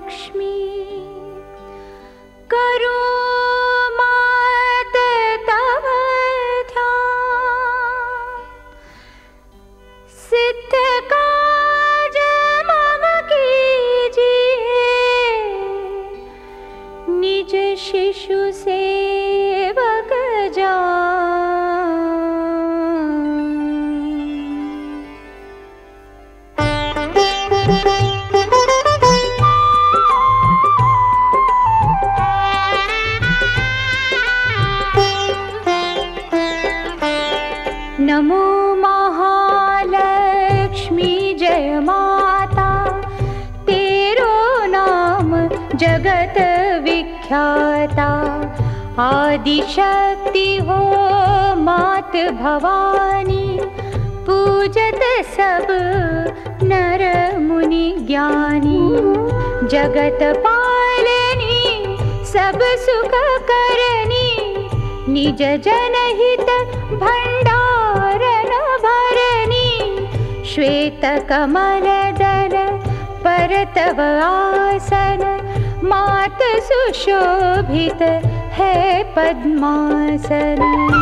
लक्ष्मी करो मात तव ध्यान, सिद्ध काज मम कीजिए, निज शिशु सेवक नमो महालक्ष्मी जय माता, तेरो नाम जगत विख्याता। आदिशक्ति हो मात भवानी, पूजत सब नर मुनि ज्ञानी। जगत पालनी सब सुख करनी, निज जनहित भंडारण भरनी। श्वेत कमल दल पर तव आसन, मात सुशोभित है पद्मासन।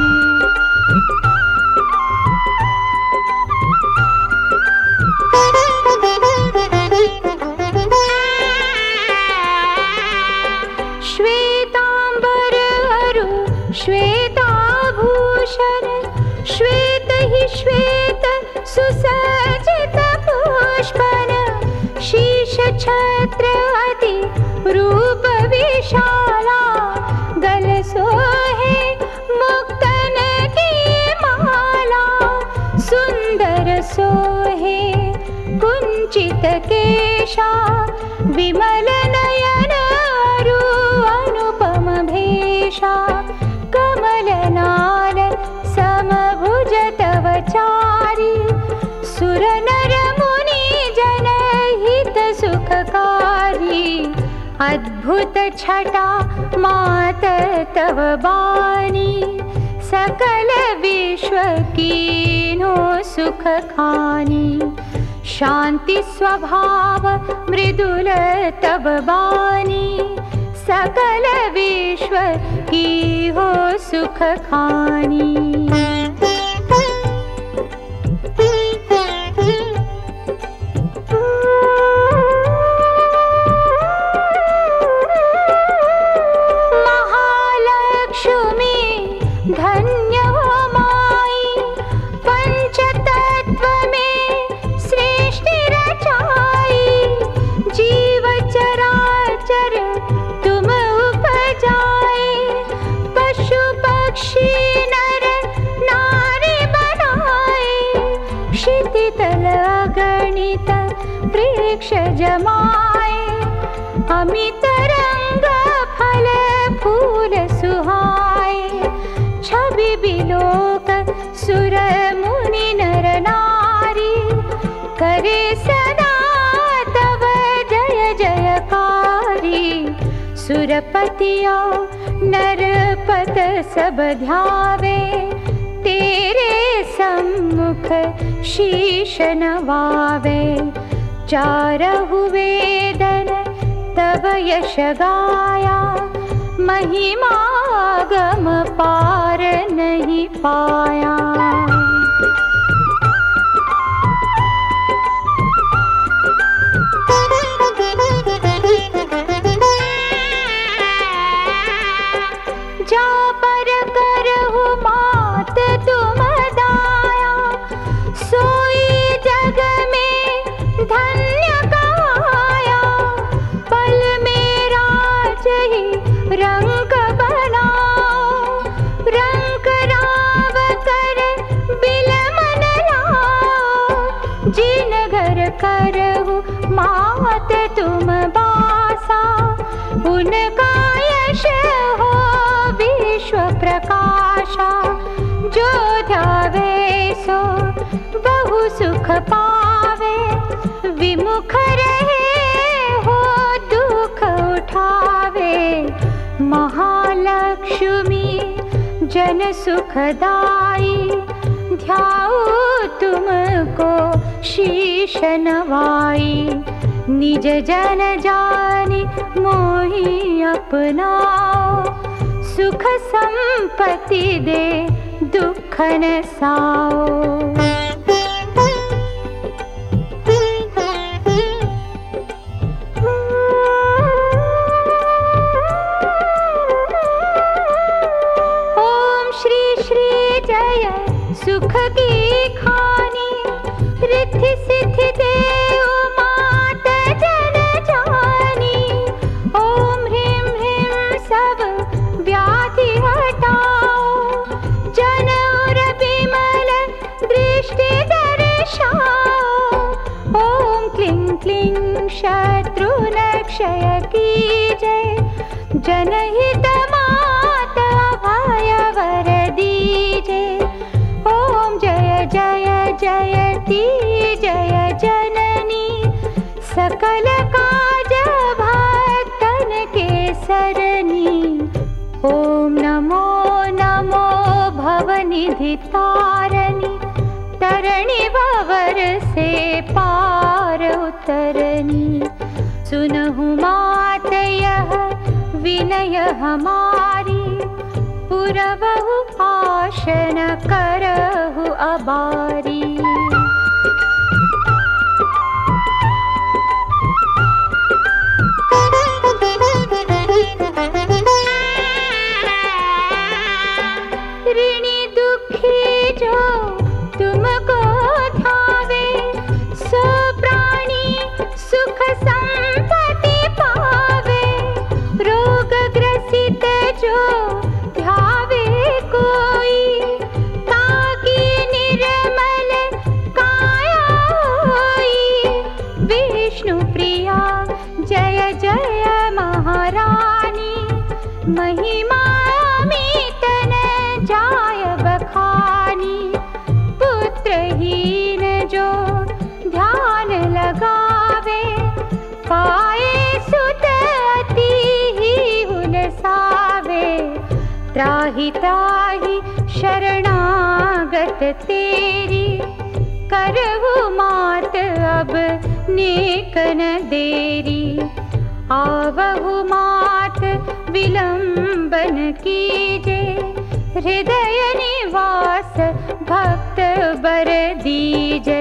श्वेतांबर अरु श्वेताभूषण, श्वेत ही श्वेत सुसज्जित पुष्पन। शीश छत्र अति रूप विशाला, गल सोहे मुक्तन की माला। सुंदर सोहे कुंचित केशा, विमल नयन अरु अनुपम भेषा। कमल नाल समभुज तव चारी, सुर नर मुनि जन हित सुखकारी। अद्भुत छटा मात तव बानी, सकल विश्व कीन्हो सुख खानी। शांति स्वभाव मृदुल तव बानी, सकल विश्व की हो सुख खानी। महालक्ष्मी धन्य हो माई, पंचतत्व में सृष्टि रचाई। जीव चराचर तुम उपजाए, पशु पक्षी नर नारी बनाए। क्षिति तल अगणित वृक्ष जमाए, अमित रंग फल फूल सुहाए। छवि बिलोक सुर मुनि नर नारी, करे सदा तव जय जयकारी। सुरपतिया नरपत सब ध्यावे, तेरे सम्मुख शीश नवावे। चारहु वेदन तब यश गाया, महिमा गम पार नहीं पाया। जा पर करहु मात तुम दाया, सोई जग में धन्य कहाया। पल मेरा जही रंग बनाओ, रंग राव कर बिलमन लाओ। जिन घर करहु मात तुम बासा, उनका यश हो विश्व प्रकाशा। जो ध्यावे सो बहु सुख पावे, विमुख रहे हो दुख उठावे। महालक्ष्मी जन सुखदाई, ध्याऊ तुमको शीश नवाई। निज जन जानि मोहि अपनाओ, सुख संपत्ति दे दुख न साओ। ओम श्री श्री जय सुख की खानी, रिद्धि सिद्धि देव मात जन जानी। ओम ह्रीं ह्रीं सब व्याधि हटाओ, जन और विमल दृष्टि दर्शाओ। ओम क्लीं क्लीं शत्रु नक्षय कीजय, जनहित माता भय वर दीजय। ओम जय जय जयति जय जननी, सकल काज भक्तन के सरनी। ओम नमो नमो भवनिधि तारणी, तरणी भवर से पार उतरनी। सुनहु मात यह विनय हमारी, पुरवहु आश न करहु अबारी। ऋणी दुखी जो तुमको धावे, सो प्राणी सुख संपत्ति पावे। रोग ग्रसित जो ध्यावे कोई, ताकि निर्मल काया होई। विष्णु प्रिया जय जय महारानी, महिमा अमित न जाय बखानी। पुत्रहीन जो ध्यान लगावे, पाए सुत अति ही हुलसावे। त्राहि त्राहि शरणागत तेरी, करहु मात अब नेक न देरी। आवहु मात विलंबन कीजे, हृदय निवास भक्त बर दीजे।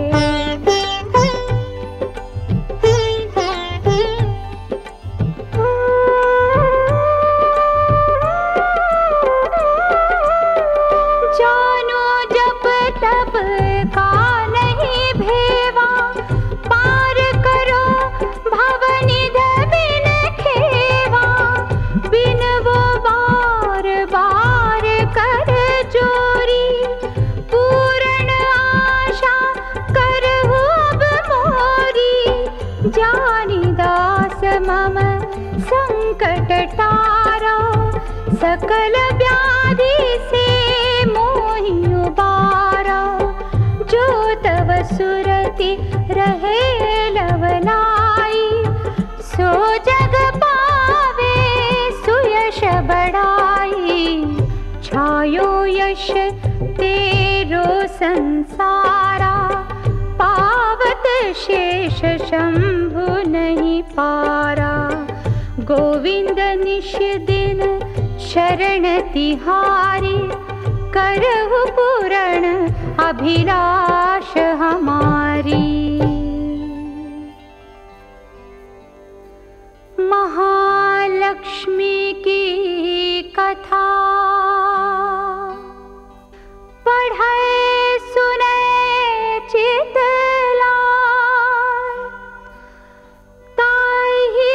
जानो जप तप का नहीं भेवा, पार करो भवनिध बिन खेवा। बिन वो बार बार कर जोरी, पूर्ण आशा करहु अब मोरी। जानी दास मम संकट टारा, सकल व्याधि से मोहि उबारा। जो तव सुरति रहे लवलाई, सो जग पावे सुयश बढ़ाई। छायो यश तेरो संसारा, पावत शेष शंभु नहीं पारा। गोविंद निश दिन शरण तिहारी, करहु पूर्ण अभिलाष हमारी। महालक्ष्मी की कथा पढ़े सुने चित लाय, ताहि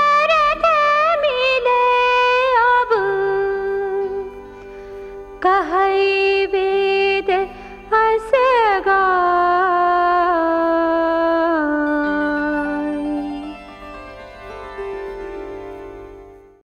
पदार्थ मिले अब कह